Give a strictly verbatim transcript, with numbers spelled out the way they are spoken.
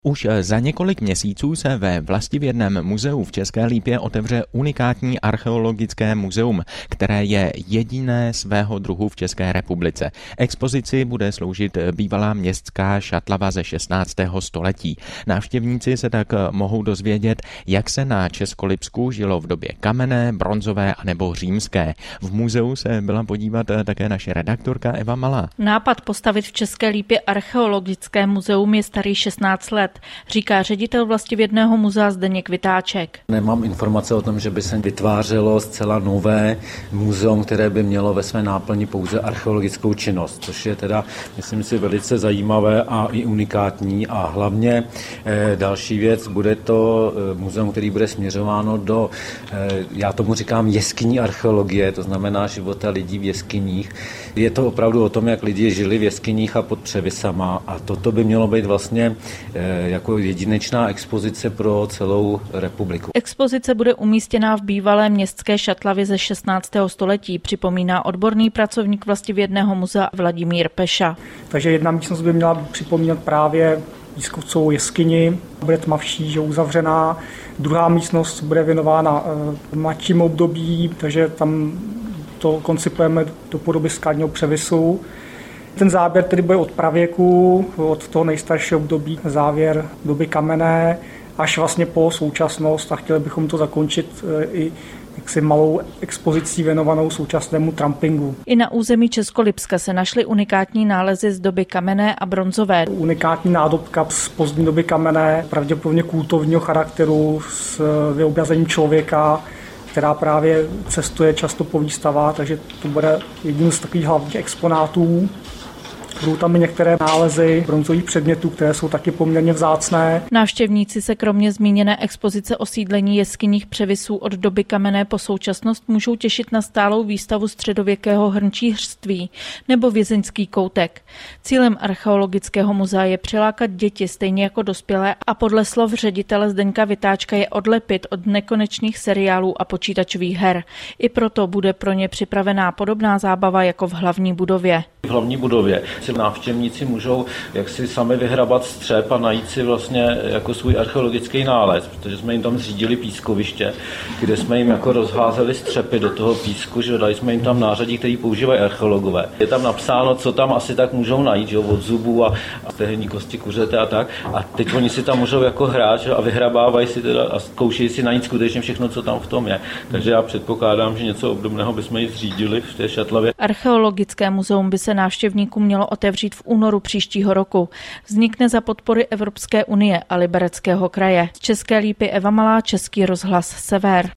Už za několik měsíců se ve Vlastivědném muzeu v České Lípě otevře unikátní archeologické muzeum, které je jediné svého druhu v České republice. Expozici bude sloužit bývalá městská šatlava ze šestnáctého století. Návštěvníci se tak mohou dozvědět, jak se na Českolipsku žilo v době kamenné, bronzové a nebo římské. V muzeu se byla podívat také naše redaktorka Eva Malá. Nápad postavit v České Lípě archeologické muzeum je starý šestnáct let, říká ředitel Vlastivědného muzea Zdeněk Vitáček. Nemám informace o tom, že by se vytvářelo zcela nové muzeum, které by mělo ve své náplni pouze archeologickou činnost, což je teda, myslím si, velice zajímavé a i unikátní. A hlavně eh, další věc, bude to eh, muzeum, který bude směřováno do, eh, já tomu říkám, jeskyní archeologie, to znamená života lidí v jeskyních. Je to opravdu o tom, jak lidi žili v jeskyních a pod převisama, a toto by mělo být vlastně eh, jako jedinečná expozice pro celou republiku. Expozice bude umístěná v bývalé městské šatlavě ze šestnáctého století, připomíná odborný pracovník Vlastivědného muzea Vladimír Peša. Takže jedna místnost by měla připomínat právě pískovcovou jeskyni, bude tmavší, že uzavřená. Druhá místnost bude věnována e, mladšímu období, takže tam to koncipujeme do podoby skalního převisu. Ten záběr tedy bude od pravěku, od toho nejstaršího období, závěr doby kamenné, až vlastně po současnost, a chtěli bychom to zakončit i jaksi malou expozicí věnovanou současnému trampingu. I na území Českolipska se našly unikátní nálezy z doby kamenné a bronzové. Unikátní nádobka z pozdní doby kamenné, pravděpodobně kultovního charakteru s vyobrazením člověka, která právě cestuje často po výstavách, takže to bude jedním z takových hlavních exponátů. Budou tam i některé nálezy bronzových předmětů, které jsou taky poměrně vzácné. Návštěvníci se kromě zmíněné expozice osídlení jeskyních převisů od doby kamenné po současnost můžou těšit na stálou výstavu středověkého hrnčířství nebo vězeňský koutek. Cílem archeologického muzea je přilákat děti stejně jako dospělé a podle slov ředitele Zdeňka Vitáčka je odlepit od nekonečných seriálů a počítačových her. I proto bude pro ně připravená podobná zábava jako v hlavní budově. V hlavní budově si návštěvníci můžou jak si sami vyhrabat střep a najít si vlastně jako svůj archeologický nález, protože jsme jim tam zřídili pískoviště, kde jsme jim jako rozházeli střepy do toho písku, že dali jsme jim tam nářadí, který používají archeologové. Je tam napsáno, co tam asi tak můžou najít, že od zubů a, a stehenní kosti kuřete a tak. A teď oni si tam můžou jako hrát, že, a vyhrabávají si teda a zkoušejí si najít skutečně všechno, co tam v tom je. Takže já předpokládám, že něco obdobného bychom ji zřídili v té šatlavě. Archeologické muzeum by se návštěvníkům mělo otevřít v únoru příštího roku. Vznikne za podpory Evropské unie a Libereckého kraje. Z České Lípy Eva Malá, Český rozhlas Sever.